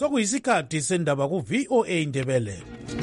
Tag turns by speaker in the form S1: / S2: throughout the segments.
S1: Sokuyisikhathi sendaba ku VOA Indebele.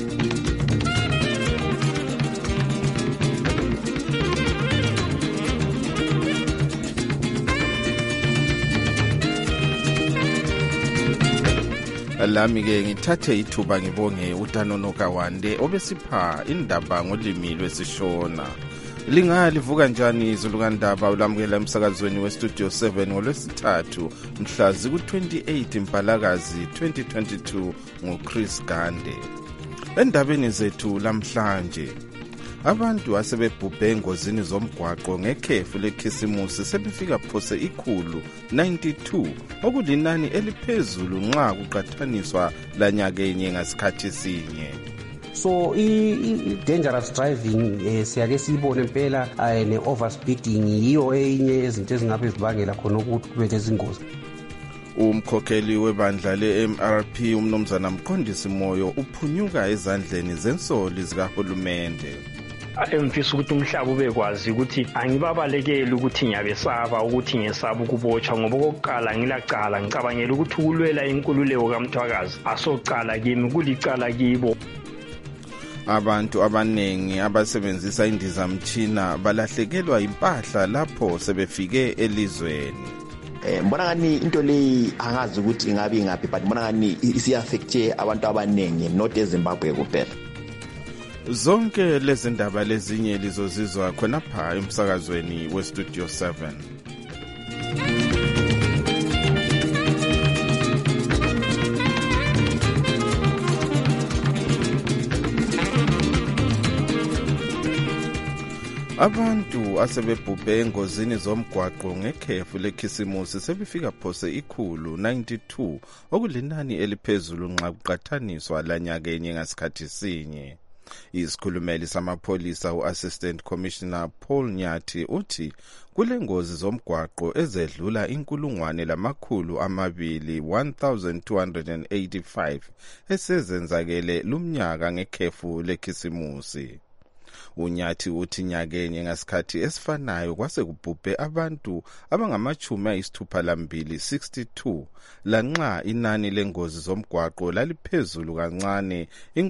S2: Lami ke ngithathe ithuba ngibonge uTanono Kawande obesipha indaba ngolimi lwesishona. Lingalivuka njani izulukandaba ulamukela emsakazweni weStudio 7 ngolwesithathu mhla ziku-28 Mpalakazi 2022 nguChris Gande. Endabeni zethu lamhlanje, abantu asebebhubhe engozini zomgwaqo ngekhefu lekhisimusi sebefika phose 192 okulinani eliphezulu nxa kuqathaniswa lanyakenye ngasikhathi sinye.
S3: So i-dangerous driving siyake siyibone impela ne-overspeeding yiyo enye ezinto ezingabe zibangela khona ukuthi kube lezingozi.
S2: Umkhokheli webandla le-MRP umnumzana Mqondisi Moyo uphunyuka ezandleni zensoli zikahulumende.
S4: Emfisa ukuthi umhlaba ubekwazi ukuthi angibabalekeli ukuthi ngiyabesaba ukuthi ngesaba ukubotshwa ngoba okokuqala ngilaqala ngicabangela ukuthi ukulwela inkululeko kaMthwakazi asoqala kimi kulicala kibo.
S2: Abantu abanengi abasebenzisa indizamtshina balahlekelwa impahla lapho sebefike elizweni.
S5: Mbona ngani into leyi angazi ukuthi ingabe ingaphi but mbona ngani isi-affecte abantu abanengi not eZimbabwe kuphela.
S2: Zonke lezi ndaba lezinye lizozizwa khonapha emsakazweni weStudio 7. Abantu asebebhubhe engozini zomgwaqo ngekhefu lekhisimusi sebefika phose 192 okulinani eliphezulu nxa kuqathaniswa lanyakenye ngasikhathi sinye. Isikhulumeli samapholisa u-Assistant Commissioner Paul Nyathi uthi kule ngozi zomgwaqo ezedlula 1285 esezenzakele lumnyaka ngekhefu lekhisimusi. Unyathi uthi nyakenye ngasikhathi esifanayo kwase kubhubhe abantu abangama-62 lanxa inani lengozi zomgwaqo laliphezulu kancane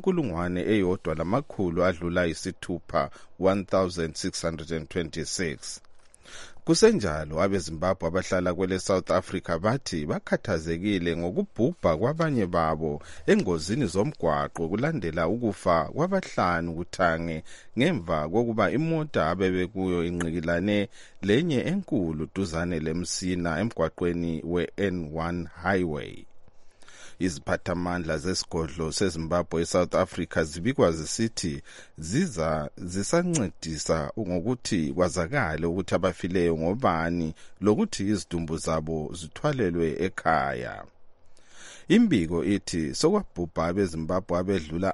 S2: 1626. Kusenjalo abeZimbabwe abahlala kwele South Africa bathi bakhathazekile ngokubhubha kwabanye babo engozini zomgwaqo kulandela ukufa kwabahlanu kuthange ngemva kokuba imota abebekuyo inqikilane lenye enkulu duzane leMsina emgwaqweni we-N1 highway. Iziphathamandla zesigodlo seZimbabwe eSouth Africa zibikwa zisithi zisancedisa ngokuthi kwazakale ukuthi abafileyo ngobani lokuthi izidumbu zabo zithwalelwe ekhaya. Imbiko ithi sokwabhubha abeZimbabwe abedlula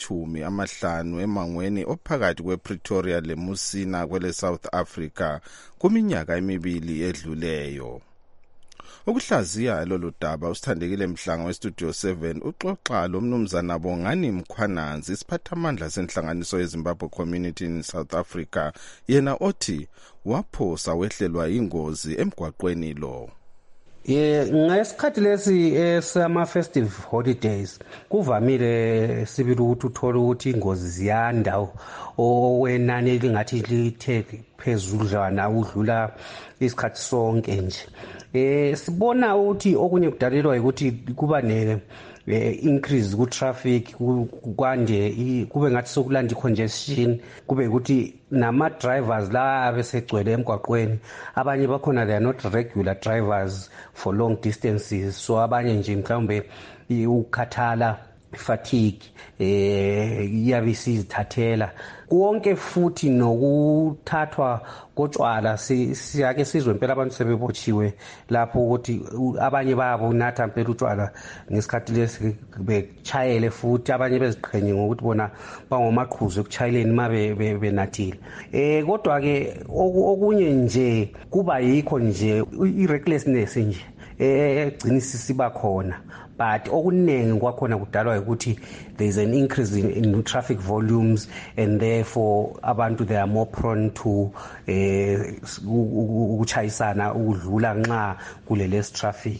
S2: 50 emangweni ophakathi kwePretoria leMusina kwele South Africa kuminyaka emibili edluleyo. Ukuhlaziya lolu daba usithandekile Mhlanga weStudio 7 uxoxa lomnumzana Bongani Mkhwananzi isiphathamandla senhlanganiso yeZimbabwe Community in South Africa yena othi waphosa wehlelwa ingozi emgwaqweni lo.
S3: Ngesikhathi lesi esama-festive holidays kuvamile sibili ukuthi uthole ukuthi ingozi ziyanda owenani elingathi lithe phezudlwana udlula isikhathi sonke nje. Sibona ukuthi okunye kudalelwa ukuthi kuba increase ku traffic kwande kube ngathi sokulanda congestion kube ukuthi nama drivers la abesegcwele emgwaqweni abanye bakhona they are not regular drivers for long distances so abanye nje mhlawumbe ukukhathala fatigue iyabe isizithathela konke futhi nokuthathwa kotshwala siyake sizwe impela abantu sebebotshiwe lapho ukuthi abanye babo natha impela utshwala ngesikhathi lesi bechayele futhi abanye beziqhenye ngokuthi bona bangomaqhuzu ekuchayeleni mabe benathile kodwa ke okunye nje kuba yikho nje i-recklessness nje egcina siba khona but okuningi kwakhona kudalwa ukuthi there is an increase in traffic volumes and therefore abantu they are more prone to ukuchayisana ukudlula nxa kulele traffic.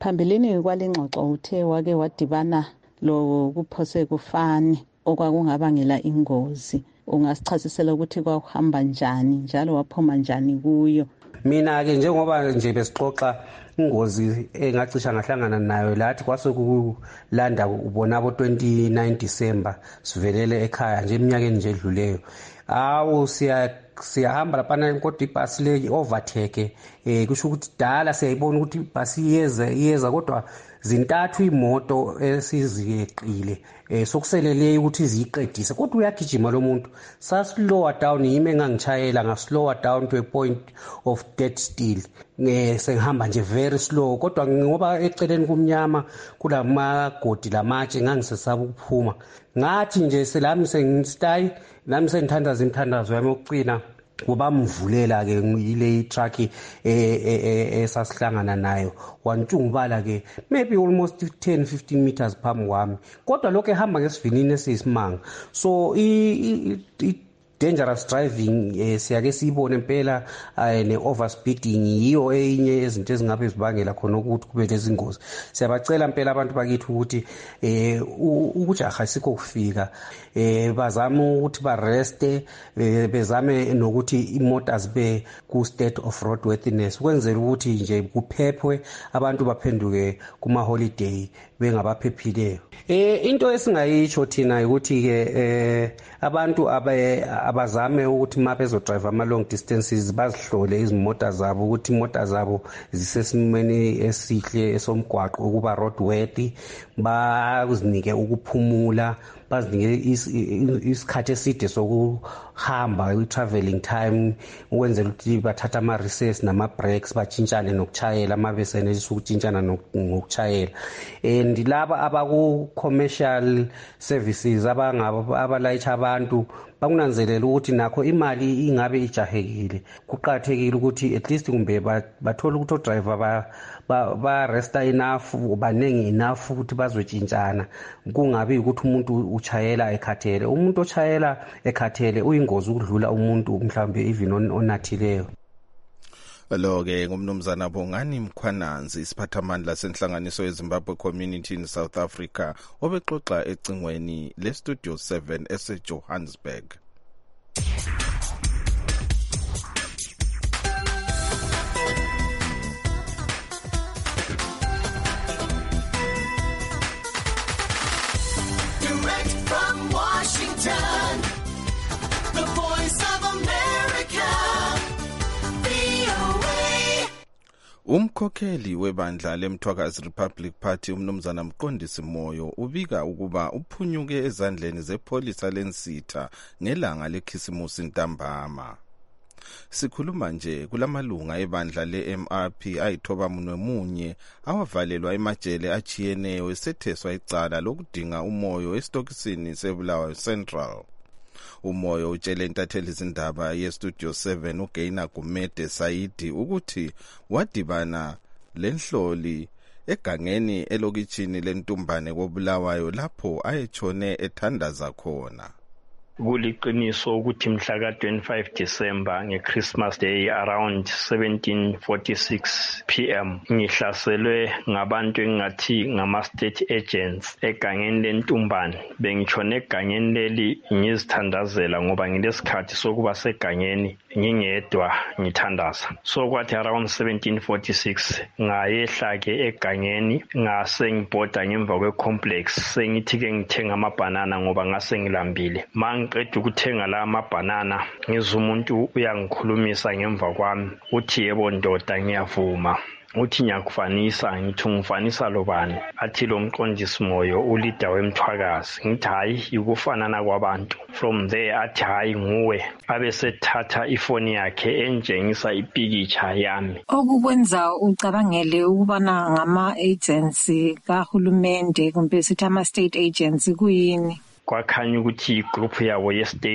S6: Phambilini kwalengxoxo uthe wake wadibana lo kuphose kufani okwakungabangela ingozi. Ungasichasisela ukuthi kwakuhamba njani njalo waphuma njani kuyo?
S3: Mina ke njengoba nje besixoxa ingozi engacisha ngahlangana nayo lathi kwasokulanda ubona abo 29 December sivelele ekhaya nje eminyakeni nje edluleyo. Awu siyahamba lapha kodwa ibhasi le overtake kusho ukuthi dala siyayibona ukuthi ibhasi iyeza kodwa zintathu imoto esiziyeqile sokuselele ukuthi iziqedise kodwa uyagijima lo muntu saslower down yimi engangichayela ngaslower down to a point of dead still sengihamba nje very slow kodwa ngoba eceleni kumnyama kulamagodi lamatshe ngangisesaba ukuphuma ngathi nje selami sengistayi nami sengithandaza imithandazo yami yokucina kuba mvulela ke ile truck esasihlangana nayo wantshungubala ke maybe almost 10-15 meters phambi kwami kodwa lokho ehamba ngesivinini esiyisimanga so dangerous driving siyake siyibone impela ne overspeeding yiyo enye izinto ezingabe zibangela khona ukuthi kube lezi ingozi. Siyabacela impela abantu bakithi ukuthi ukujaha sikho kufika bazama ukuthi ba reste bezame nokuthi imoto zibe ku state of roadworthiness ukwenzela ukuthi nje kuphephwe abantu baphenduke kuma holiday bengabaphephileyo. Into esingayisho thina ukuthi ke abantu abazame ukuthi mabezo drive ama long distances bazihlole izimota zabo ukuthi imota zabo zisesimweni esihle esomgwaqo ukuba roadworthy bazinike ukuphumula bazinike isikhathi eside sokuhamba i-traveling time ukwenzela ukuthi bathatha ama-recess nama-breaks batshintshane nokuchayela amabesenelisa ukutshintshana ngokuchayela and laba abaku-commercial services abalayitsha abantu bakunanzelela ukuthi nakho imali ingabe ijahekile kuqathekile ukuthi at least kumbe bathola ukuthi odriver ba resta enough banengi enough ukuthi bazotshintshana kungabi ukuthi umuntu uchayela ekhathele umuntu ochayela ekhathele uyingozi ukudlula umuntu mhlawumbe even onathileyo.
S2: Lo-ke ngumnumzana Bongani Mkhwananzi isiphathamandla senhlanganiso yeZimbabwe Community in South Africa obexoxa ecingweni leStudio 7 eseJohannesburg.
S7: Direct from Washington, the Voice of America.
S2: Umkhokheli webandla leMthwakazi Republic Party umnumzana Mqondisi Moyo ubika ukuba uphunyuke ezandleni zepholisa lensitha ngelanga lekhisimusi ntambama. Sikhuluma nje kulamalunga ebandla le-MRP ayithoba munye awavalelwa emajele achiyeneyo esetheswa icala lokudinga umoyo esitokisini seBulawayo Central. Umoyo utshele intatheli izindaba yeStudio 7 uGaina Gumede Saidi ukuthi wadibana lenhloli egangeni elokitshini lentumbane koBulawayo lapho ayetshone ethandaza khona.
S4: Kuliqiniso ukuthi mhla ka-25 December nge-Christmas Day around 17:46 p.m. ngihlaselwe ngabantu engathi ngama-state agents egangeni lentumbane. Bengitshone egangeni leli ngizithandazela ngoba ngilesikhathi sokuba segangeni ngingedwa ngithandaza. So kwathi around 17:46 ngayehla ke egangeni ngase ngibhoda ngemva kwe-complex sengithi-ke ngithenga amabanana ngoba ngase ngilambile. Ngiqeda ukuthenga la amabanana ngizwe umuntu uyangikhulumisa ngemva kwami uthi yebo ndoda ngiyavuma uthi ngiyakufanisa ngithi ngifanisa lobani athi lo Mqondisi Moyo ulida weMthwakazi ngithi hayi ukufanana kwabantu from there athi hayi nguwe abesethatha ifoni yakhe enjengisa ipikitsha yami.
S8: Okukwenza ucabangele ukubana ngama agency kahulumende kumbe sithi ama state agency kuyini?
S4: Kwakhanya ukuthi igroup yabo ye-state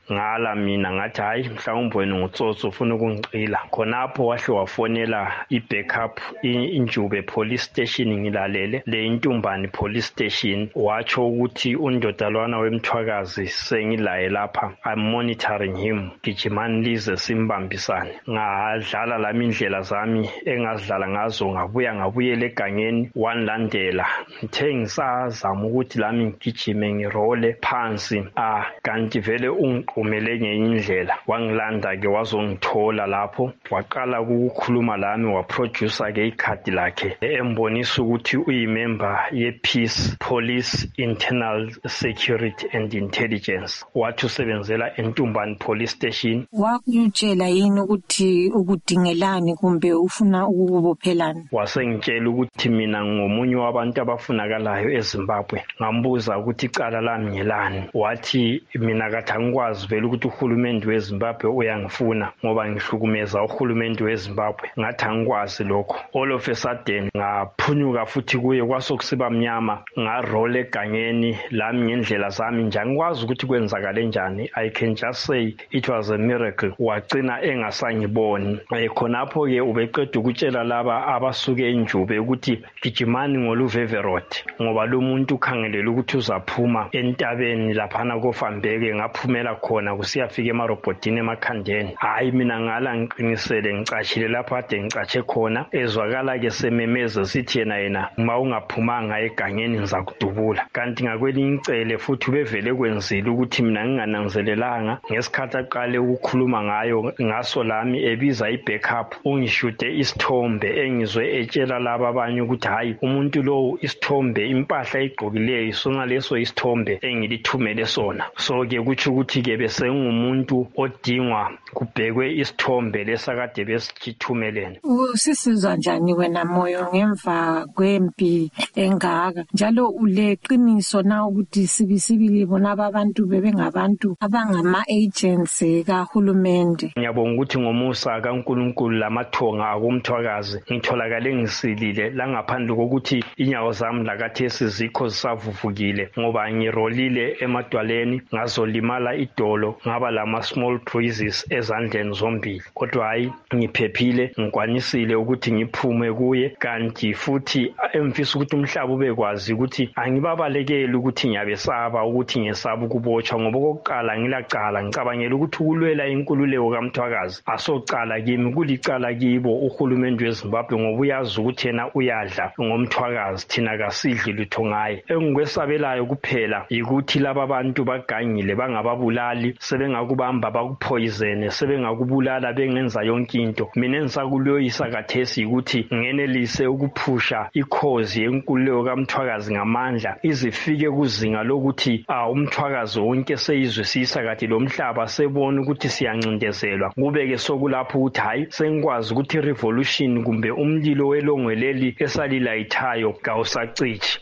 S4: ngala mina ngathi hayi mhlawumbe wena ngutsotsi ufuna ukungicila khonapho wahle wafonela i-backup injube police station ngilalele le intumbani police station watsho ukuthi undodalwana wemthwakazi sengilaye lapha I'm monitoring him gijimani lize simbambisane ngadlala lami indlela zami engazidlala ngazo ngabuyela egangeni wanlandela ngithe ngisazama ukuthi lami ngigijime ngirole phansi kanti vele ungiqumele ngenye indlela wangilanda ke wazongithola lapho waqala ukukhuluma lami waproducer ke ikhadi lakhe embonisa ukuthi uyimember ye-Peace Police Internal Security and Intelligence wathi usebenzela eNtumbani Police Station.
S8: Wakutshela yini ukuthi ukudingelani kumbe ufuna ukubophelana?
S4: Wasengitshela ukuthi mina ngomunye wabantu abafunakalayo eZimbabwe. Ngambuza ukuthi icala lami ngelani. Wathi mina kathi angikwazi vele ukuthi uhulumende weZimbabwe uyangifuna ngoba ngihlukumeza uhulumende weZimbabwe. Ngathi angikwazi lokho. All of a sudden ngaphunyuka futhi kuye kwasokusiba mnyama ngarole egangeni lami ngendlela zami nje angikwazi ukuthi kwenzakale njani. I can just say it was a miracle. Wagcina engasangiboni. Khonapho ke ubeqeda ukutshela laba abasuke enjube ukuthi gijimani ngoluveve road ngoba lo muntu ukhangelela ukuthi uzaphuma entabeni laphana koFambeke ngaphumela khona kusiyafika emarobhodini emakhandeni. Hayi mina ngala ngiqinisele ngicashile lapha ade ngicache khona ezwakala ke sememeze sithi yena uma ungaphumanga egangeni ngizakudubula. Kanti ngakwelinye icele futhi ubevele kwenzile ukuthi mina ngingananzelelanga ngesikhathi aqale ukukhuluma ngaso lami ebiza i-backup ungishude isithombe engizwe etshela laba abanye ukuthi hayi umuntu lo isithombe impahla igqokileyo sona leso isithombe engilithumele sona. So ke kuthi ukuthi ke bese ngumuntu odingwa kubhekwe isithombe lesakade besithumelene.
S8: Usisizwa njani wena Moyo ngemva kwempi engaka njalo uleqiniso na ukuthi sibisibili bona abantu bebengabantu abangama agents kahulumende?
S4: Ngiyabonga ukuthi ngomusa kaNkulunkulu lamathonga akumthwakazi ngitholakale ngisilile la ngaphandle kokuthi inyawo zami lakathesi zikho zisavuvukile ngoba ngirolile emadwaleni ngazolimala idolo ngaba lama small bruises ezandleni zombili kodwa hayi ngiphephile ngikwanisile ukuthi ngiphume kuye kanti futhi emfisa ukuthi umhlaba ubekwazi ukuthi angibabalekeli ukuthi ngiyabesaba ukuthi ngesaba ukubotshwa ngoba kokuqala ngilaqala ngicabangela ukuthi ukulwela inkululeko kaMthwakazi asocala kimi kulicala kibo uhulumende weZimbabwe ngoba uyazi ukuthi yena uyadla ngomthwakazi thina kasidli lutho ngaye. Engikwesabelayo kuphela ukuthi laba bantu bagangile bangababulali sebengakubamba bakuphoyizene sebengakubulala bengenza yonke into. Mina engisakuloyisa kathesi ukuthi ngenelise ukuphusha ikhozi yenkululeko kaMthwakazi ngamandla izifike kuzinga lokuthi umthwakazi wonke seyizwisisa kathi lo mhlaba sebona ukuthi siyancindezelwa kubeke sokulapho ukuthi hayi sengikwazi ukuthi revolution kumbe umlilo welongweleli esalilayithayo kawusacithi.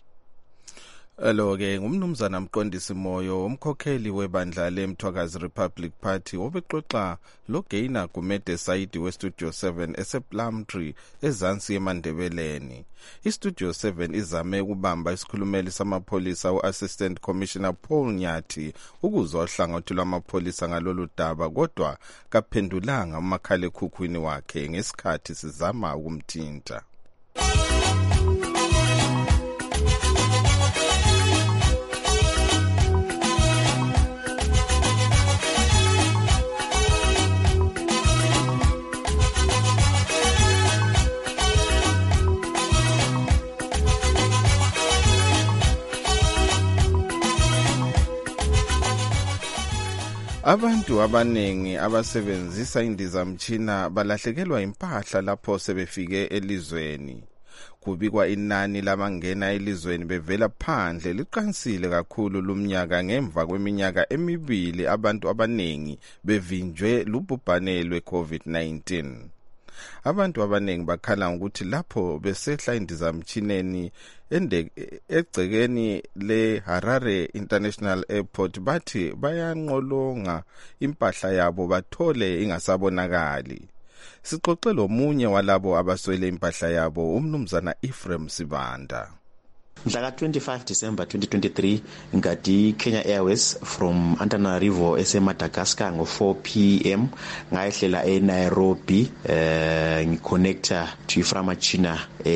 S2: Lo-ke ngumnumzana Mqondisi Moyo umkhokheli webandla leMthwakazi Republic Party obexoxa loGaina Gumede Saidi weStudio 7 esePlumtree ezansi eMandebeleni. iStudio 7 izame ukubamba isikhulumeli samapholisa uAssistant Commissioner Paul Nyathi ukuzwa uhlangothi lwamapholisa ngalolu daba kodwa kaphendulanga umakhalekhukhwini wakhe ngesikhathi sizama ukumthinta. Abantu abanengi abasebenzisa indizamtshina balahlekelwa impahla lapho sebefike elizweni. Kubikwa inani labangena elizweni bevela phandle liqansile kakhulu lumnyaka ngemva kweminyaka emibili abantu abanengi bevinjwe lubhubhane lwe-COVID-19. Abantu abanengi bakhala ukuthi lapho besehla indizamtshineni egcekeni le-Harare International Airport bathi bayanqolonga impahla yabo bathole ingasabonakali. Sixoxe lomunye walabo abaswele impahla yabo umnumzana Ephraim Sibanda.
S5: Mhla 25 December 2023 ngadi Kenya Airways from Antananarivo eseMadagascar ngo 4 p.m. ngayehlela eNairobi ngiconnecta to Iframachina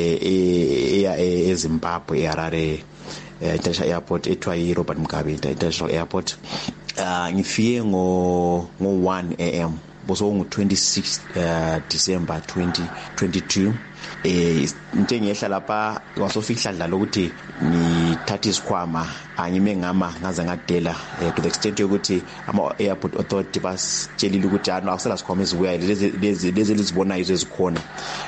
S5: eZimbabwe eHarare International Airport ethiwa yiRobert Mugabe International Airport. Ngifike ngo 1 a.m. boso ngo-26 December 2022 into engiyehla lapha wasofika dlala ukuthi ngithatha isikhwama angime ngama ngaze ngadela to the extent yokuthi ama-airport authority basitshelile ukuthi akusela sikhwama ezibuyayo lezi lizibona yizo ezikhona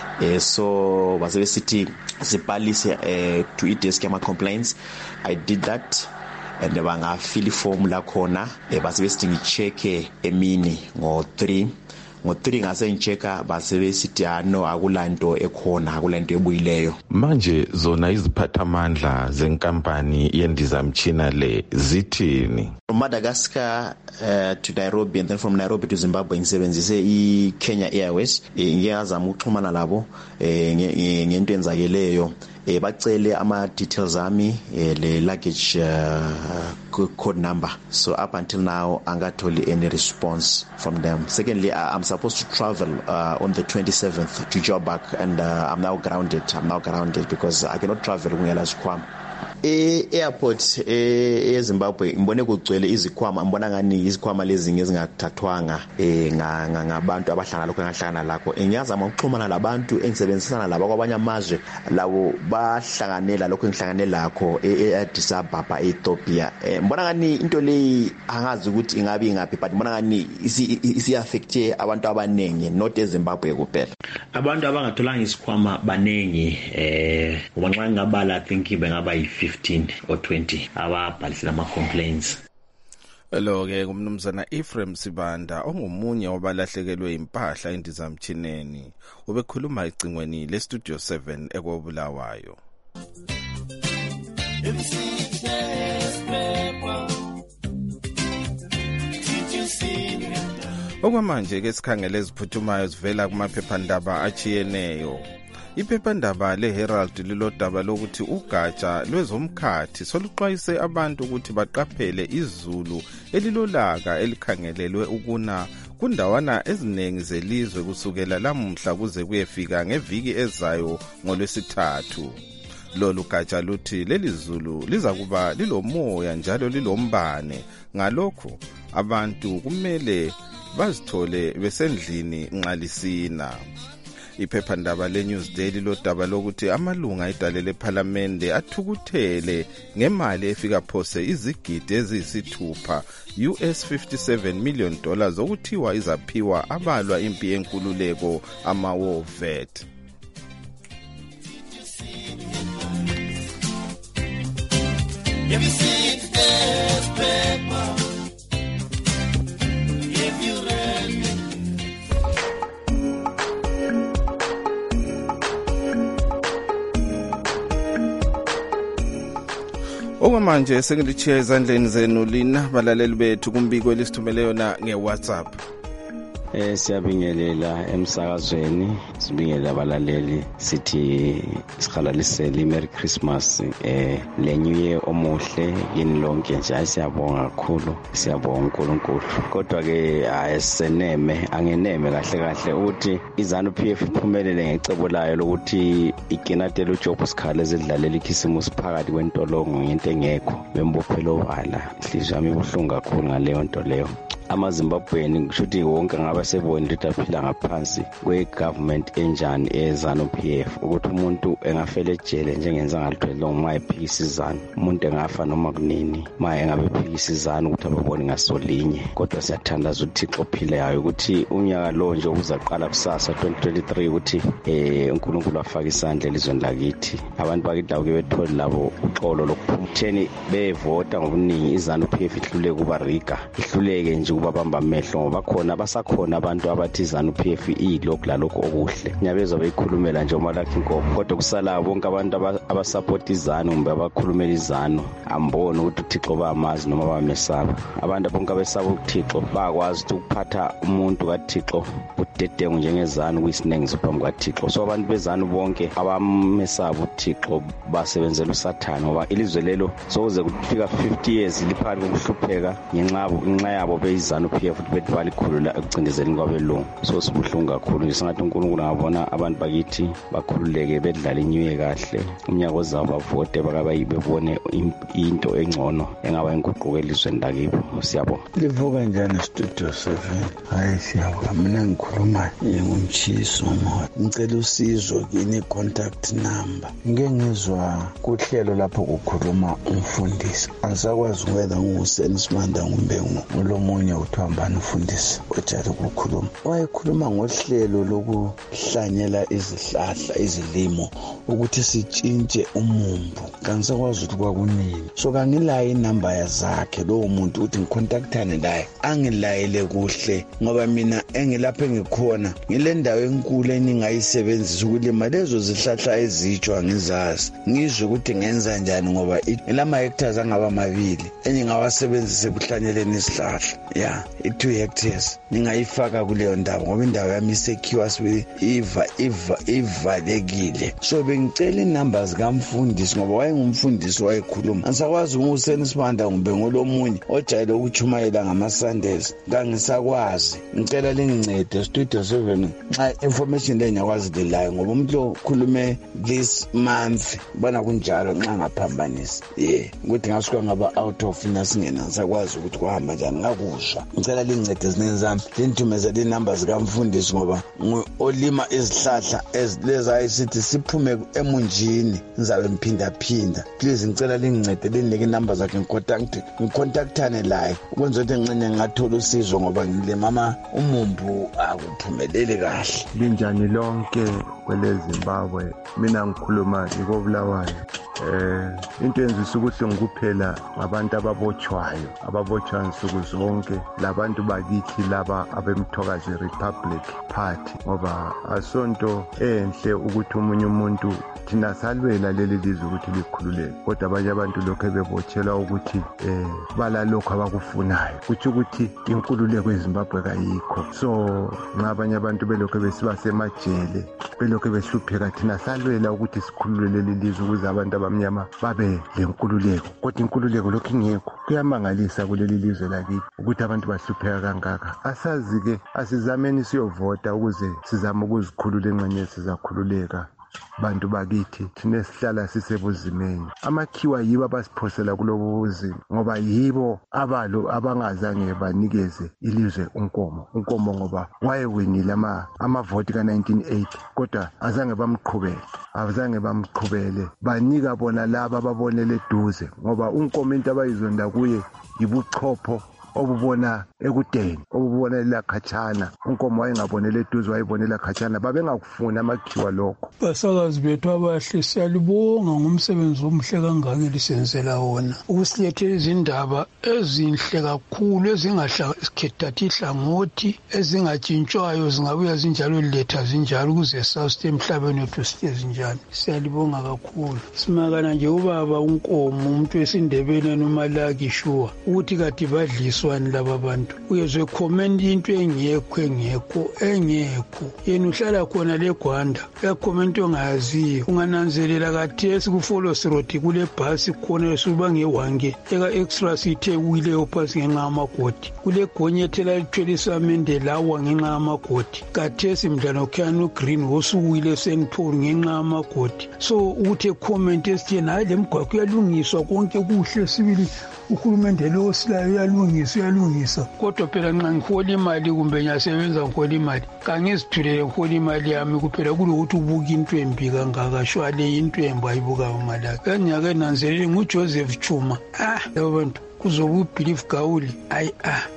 S5: so base besithi sibhalise to i-desk yama-complaints. I did that and bangafila iform la khona base besithi ngicheck emini ngo-3 ngase ngichecka base besithi no akulanto ekhona akulanto ebuyileyo.
S2: Manje zona iziphathamandla zenkampani yendizamtshina le zithini?
S5: From Madagascar to Nairobi and then from Nairobi to Zimbabwe ngisebenzise i-Kenya Airways. Ngiyazama ukuxhumana labo ngento enzakeleyo bacele ama details ami le luggage code number. So up until now angatholi any response from them. Secondly, I'm supposed to travel on the 27th to Joburg and I'm now grounded because I cannot travel ngela sikhwama. Airport eZimbabwe ngibone kugcwele izikhwama ngibona ngani izikhwama lezi ngezingathathwanga ngabantu abahlangana lokho engahlangana lakho. Ngiyazama ukuxhumana labantu engisebenzisana labo kwabanye amazwe lawo bahlanganela lokho engihlanganele lakho eAddis Ababa eEthiopia. Ngibona ngani into leyi angazi ukuthi ingabe ingaphi but ngibona ngani isi-affecte abantu abanengi not eZimbabwe kuphela.
S9: Abantu abangatholanga isikhwama banengi ngoba nxa ngabala I think bengaba 15 or 20 ababhalisela ama-complaints.
S2: Lo-ke kumnumzana Ephraim Sibanda ongumunye wabalahlekelwe impahla endizamtshineni ubekhuluma ecingweni lestudio 7 ekwabulawayo. Okwamanje ke sikhangele eziphuthumayo zivela kumaphephandaba achiyeneyo. Iphephandaba leHerald lilodaba lokuthi ugatsha lwezomkhathi soluxwayise abantu ukuthi baqaphele izulu elilolaka elikhangelelwe ukuna kundawana eziningi zelizwe kusukela lamuhla kuze kuyefika ngeviki ezayo ngolwesithathu. Lolu gatsha luthi leli zulu liza kuba lilomoya njalo lilombane, ngalokho abantu kumele bazithole besendlini nxalisina. Iphephandaba leNewsday lodaba lokuthi amalunga edale leParliament athukuthele ngemali efika phose izigidi eziyisithupha $57 million okuthiwa izaphiwa abalwa impi yenkululeko ama-war vet.
S7: Have you seen the paper? If you read it.
S2: Okwamanje sengilichiya ezandleni zenu lina balaleli bethu kumbiko elisithumele yona ngeWhatsApp.
S10: Siyabingelela emsakazweni, sibingelela abalaleli sithi sikhalalisele Merry Christmas le New Year omuhle yini lonke nje. Siyabonga kakhulu, siyabonga uNkulunkulu. Kodwa ke ayiseneme angeneme kahle ukuthi iZANU-PF iphumelele ngecebo layo lokuthi ikinatele uJob Sikhala ezidlalela ikhisimusi phakathi kwentolongo ngento engekho bembophelo obala. Inhliziyo yami ibuhlungu kakhulu ngaleyo nto leyo. AmaZimbabweni kushuthi wonke ngabasebona ukuthi aphila ngaphansi kwe-government enjani eZANU-PF ukuthi umuntu engafela ejele njengenza ngalithwele uma ephikisa iZANU. Umuntu engafa noma kunini ma engabe ephikisa iZANU ukuthi ababone ngasolinye. Kodwa siyathandaza uThixo ophileyo ukuthi unyaka lo nje uzaqala kusasa 2023 ukuthi uNkulunkulu afake isandla elizweni lakithi. Abantu bakithi ke bethole labo uxolo lokuphumutheni bevota ngobuningi iZANU-PF ihluleke kuba riga ihluleke nje ukubabamba amehlo ngoba basakhona abantu abathi ZANU-PF ilokhu lalokhu okuhle nyabezwa beyikhulumela nje umalakhi inkomo kodwa kusala bonke abantu abasupport iZANU kumbe abakhulumela iZANU ambone ukuthi uThixo bayamazi noma bayamesaba abantu bonke abesaba uThixo bakwazi ukuphatha umuntu kaThixo udedengu njengeZANU kuyisinengiso phambi kwaThixo so abantu beZANU bonke abamesaba uThixo basebenzela uSathane ngoba ilizwe lelo sokuze kufika 50 years liphakathi kokuhlupheka ngenxa yabo beyiZANU-PF bethi balikhulula ekucindezeleni kwabelungu so sibuhlungu kakhulu nje singathi uNkulunkulu angabona abantu bakithi bakhululeke bedlala inyuye kahle umnyaka ozayo bavote bebone into engcono engaba inguquko elizweni lakibo siyabonga.
S11: Livuka njani Studio 7? Hayi siyabonga mina ngikhuluma ngomchiso moya ngicela usizo kini contact number ngeke ngizwa kuhlelo lapho kukhuluma umfundisi angisakwazi whether nguSen Smanda kumbe ngulomunye uthambani umfundisi ojalo ukukhuluma wayekhuluma ngohlelo lokuhlanyela izihlahla izilimo ukuthi sitshintshe umumbu kangisakwazi ukuthi kwakunini so kangilaye inamba yazakhe lowo muntu uthi ngicontactane naye angilayele kuhle ngoba mina engilapha engikhona ngile ndawo enkulu eningayisebenzisa ukulima lezo zihlahla ezitshwa ngizazi ngizwe ukuthi ngenza njani ngoba ilama hectares angaba 2 engingawasebenzisa ekuhlanyeleni isihlahla i2 hectares ningayifaka kuleyo ndawo ngoba indawo yami secure ivalekile so bengicela inamba zikamfundisi ngoba wayengumfundisi wayekhuluma angisakwazi nguSen Smanda kumbe ngolomunye ojayele ukuchumayela ngama-Sundays kangisakwazi ngicela lingincede Studio 7 nxa information lenyakwazi lilayo ngoba umuntu okhulume this month bana kunjalo nxa ngaphambanisa ukuthi ngasuka ngaba out of nasingena ngisakwazi ukuthi kuhamba njani ngakuzwa ngicela lingincede ezineni zami lindithumezele inamba zikamfundisi ngoba olima izihlahla ezileza ayisithi siphume emunjini ngizabe ngiphinda please ngicela lingincede linike inamba zakhe ngicontactane laye ukwenza ukuthi ngicine ngathola usizo ngoba ngilema umumbu akuphumelele kahle.
S12: Linjani lonke kwele Zimbabwe mina ngikhuluma ikobulawayo into enzisa ukuthi ngikuphela ngabantu ababotshwayo insuku zonke labantu bakithi laba abemthokazi Republic Party ngoba asonto enhle ukuthi umunye umuntu thina salwela leli lizwe ukuthi likhululeke kodwa abanye abantu lokho bebotshelwa ukuthi balalokho abakufunayo kuthi ukuthi inkululeko eZimbabwe kayikho so ngabanye abantu belokho besiba semajele belokho behlupheka thina salwela ukuthi sikhululele leli lizwe ukuze abantu abamnyama babe lenkululeko kodwa inkululeko lokho ingekho kuyamangalisa kuleli lizwe lakithi ukuthi abantu bahlupheka kangaka asazi-ke asizameni siyovota ukuze sizame ukuzikhulula engxenye sizakhululeka bantu bakithi thina sihlala sisebuzimeni amakhiwa yibo abasiphosela kulobo buzima ngoba yibo abangazange banikeze ilizwe unkomo ngoba wayewinile amavoti ka-1980 kodwa azange bamqhubele banika bona laba ababonele eduze ngoba unkomo into abayizonda kuye yibuchopho obubona ekudeni obubonelela khatshana unkomo wayengabonela eduze wayibonela khatshana babengakufuna amakhiwa lokho.
S13: Basakazi bethu abahle siyalibonga ngomsebenzi omhle kangaka elisenzela wona ukusilethela izindaba ezinhle kakhulu ezingahlathatha ihlangothi ezingatshintshwayo zingabuya zinjalo liletha zinjalo ukuze sasithe emhlabeni wethu sithe zinjalo. Siyalibonga kakhulu simakana nje ubaba unkomo umuntu wesindebele nomalaki shuwa ukuthi kade badliswa laba bantu uyezwe comment into engekho yena uhlala khona leGwanda comment ongayaziyo ungananzelela kathesi kuFolos Road kule bus khona esuba ngewange eka extra sithe uyileyo phasi ngenxa amagodi kule gonyethela lithwele isamende lawa ngenxa amagodi kathesi mdlana okhanu green wosuwile senipho ngenxa amagodi so ukuthi comment esithena hayi lemgwaqo uyalungiswa konke kuhle sibili uhulumende lo silayo uyalungisa kodwa phela nxa ngihola imali kumbe ngiyasebenza ngihola imali kangizithulele ngihola imali yami kuphela kulokuthi ubuka into embi kangaka shwale into embi ayibuka umalaka kanyake nanzelele nguJoseph Chuma labo bantu kuzoba ubelief gawuli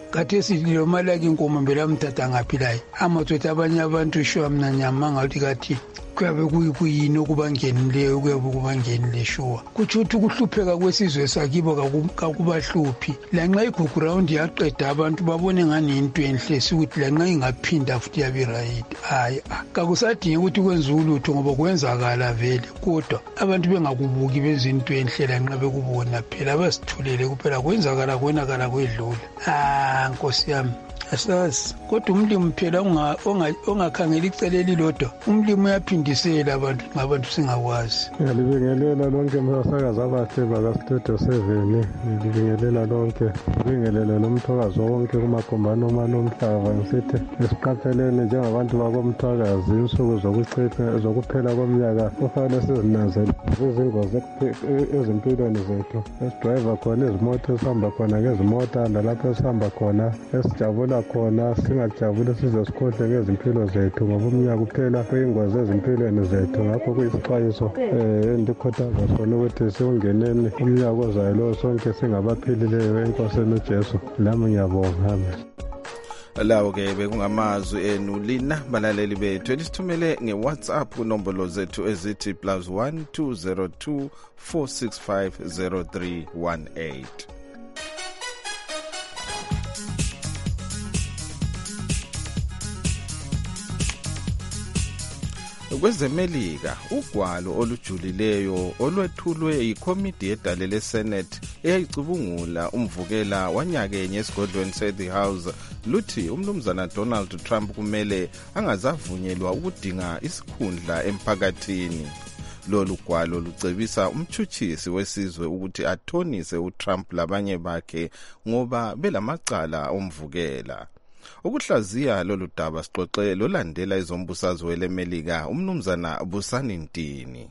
S13: khathesi leyo mali yakhe inkomo mbela mthatha ngaphi laye amatswethu abanye abantu shuwa mina nyamanga ukuthi kathi kuyabe kuyini okubangenileyo kuyabe kubangenileyo shuwa kutsho ukuthi ukuhlupheka kwesizwe sakibo kakubahluphi lanxa i-background yaqeda abantu babone ngani into enhle sikuthi lanxa ingaphinda futhi yabe right hayi kakusadingi ukuthi kwenze ulutho ngoba kwenzakala vele kodwa abantu bengakubuki benze into enhle lanxa bekubona phela basithulele kuphela kwenzakala kwenakala kwedlula nkosi yami asazi kodwa umlimi phela ongakhangela icele lilodwa umlimi uyaphindisela ngabantu singakwazi.
S14: Ngiyalibingelela lonke msakazi abahle bakastudio 7 ngilibingelela lonke ngibingelele nomthokazi wonke kumagombane omhlaba ngisithi esiqapheleni njengabantu bakomthwakazi insuku zokuphela komnyaka kufanele sizinanzele izingozi ezimpilweni zethu esidrayiva khona izimoto esihamba khona ngezimota lalapho esihamba khona esijabula khona singajabule size sikhohle ngezimpilo zethu ngoba umnyaka uphela kuyingozi ezimpilweni zethu ngakho kuyisixwayiso endikhuthaza sona ukuthi siwungeneni umnyaka ozayo lo sonke singabaphilileyo enkosini uJesu lami ngiyabonga.
S2: Lawo ke bekungamazwi enu lina balaleli bethu elisithumele ngeWhatsApp kunombolo zethu ezithi +1 202 465 0318. Kwezemelika ugwalo olujulileyo olwethulwe yikomiti yedale leSenate eyayicubungula umvukela wanyakenye esigodlweni seThe House luthi umnumzana Donald Trump kumele angazavunyelwa ukudinga isikhundla emphakathini. Lolu gwalo lucebisa umtshutshisi wesizwe ukuthi athonise uTrump labanye bakhe ngoba belamacala omvukela. Ukuhlaziya lolu daba sixoxe lolandela izombusazwe welemelika umnumzana Busani Ntini.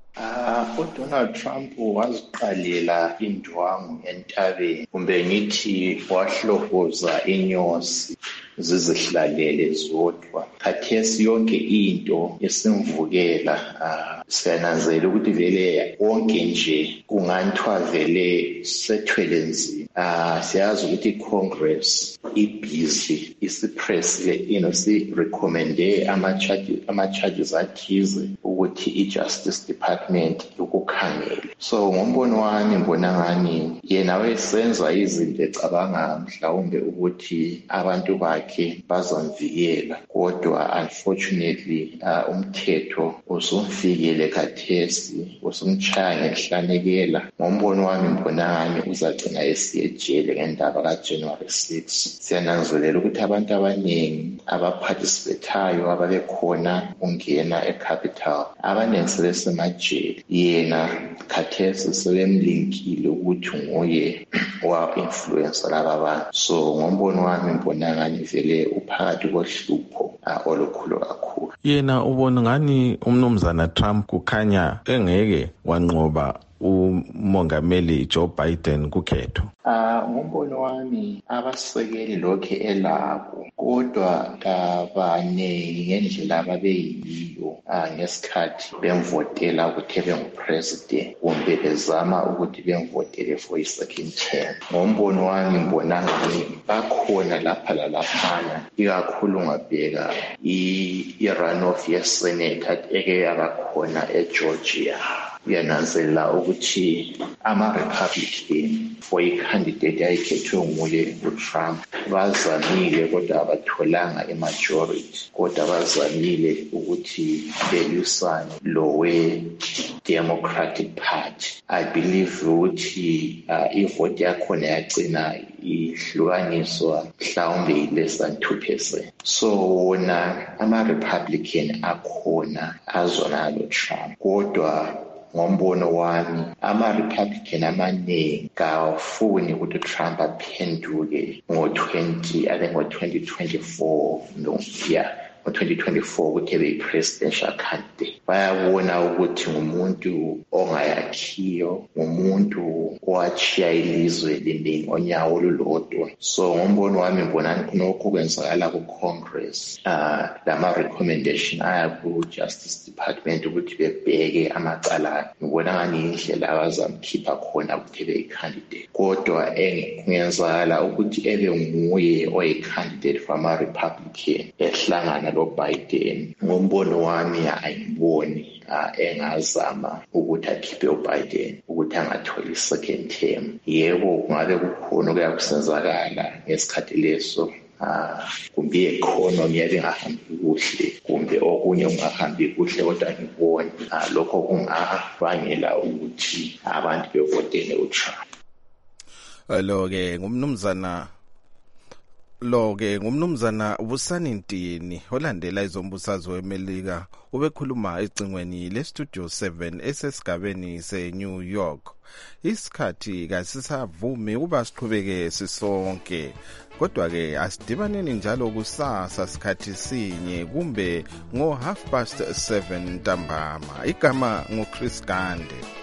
S15: uDonald Trump waziqalela indwangu entabeni kumbe ngithi wahlokoza inyosi zizihlalele zodwa. Khathesi yonke into esimvukela siyananzela ukuthi vele wonke nje kungathiwa vele sethwele nzima. Siyazi ukuthi iCongress ibusy isipress si-recommende ama-charges athize ukuthi i-Justice Department ukukhangela. So ngombono wami ngibona ngani yena wayesenza izinto ecabanga mhlawumbe ukuthi abantu bakhe bazamvikela, kodwa unfortunately umthetho usumfikele khathesi usumchaya ngenhlanekela. Ngombono wami ngibona ngani uzagcina esiyejele ngendaba kaJanuary 6. Siyananzelela ukuthi abantu abaningi abaparticipatayo ababekhona ungena eCapital abaningi sebesemajele. Yena khathesi sebemlinkile ukuthi nguye wa-influence laba bantu. So ngombono wami ngibona ngani vele uphakathi kohlupho olukhulu kakhulu.
S2: Yena ubona ngani umnumzana Trump kukhanya engeke wanqoba umongameli Joe Biden kukhetho?
S15: Ngombono wami abasekeli lokhe elabo, kodwa kabaningi ngendlela ababeyiyo ngesikhathi bemvotela ukuthi bengupresident kumbe bezama ukuthi bemvotele for i-second term. Ngombono wami ngibona ngani bakhona lapha lalaphana, ikakhulu ngabheka i-runoff ye-Senate eke yabakhona eGeorgia. Uyananzelela ukuthi ama-Republican for i-candidate ayikhethwe nguye uTrump bazamile kodwa abatholanga i-majority, kodwa bazamile ukuthi belwisane lowe-Democratic Party. I believe ukuthi ivoti yakhona yagcina ihlukaniswa mhlawumbe less than 2%. So wona ama-Republican akhona azona lo Trump, kodwa ngombono wami ama-Republican amaningi kawufuni ukuthi Trump aphenduke ngo-2024 ngo-2024 ukuthi beyi-presidential candidate. Bayabona ukuthi ngumuntu ongayakhiyo, ngumuntu owachiya ilizwe lime onyawo olulodwa. So ngombono wami ngibona khonokho kwenzakala ku-Congress, lama-recommendation aya ku-Justice Department ukuthi bebheke amacala. Ngibona ngani indlela abazamkhipha khona ukuthi beyi-candidate. Kodwa kungenzakala ukuthi ebe nguye oyi-candidate from a-Republican ehlangana lo-Biden. Ngombono wami ayiboni engazama ukuthi akhiphe uBiden ukuthi angatholi second term. Yebo kungabe kukhona okuyakusenzakala ngesikhathi leso, kumbe i-economy yabengahambi kuhle, kumbe okunye kungahambi kuhle, kodwa ngiboni lokho kungabangela ukuthi abantu bevotele uTrump.
S2: Lo-ke ngumnumzana Busani Ntini olandela izombusazwe weMelika ubekhuluma ecingweni leStudio 7 esesigabeni seNew York. Isikhathi kasisavumi ukuba siqhubeke sisonke, kodwa-ke asidibaneni njalo kusasa sikhathi sinye kumbe ngo 7:30 ntambama. Igama nguChris Gande.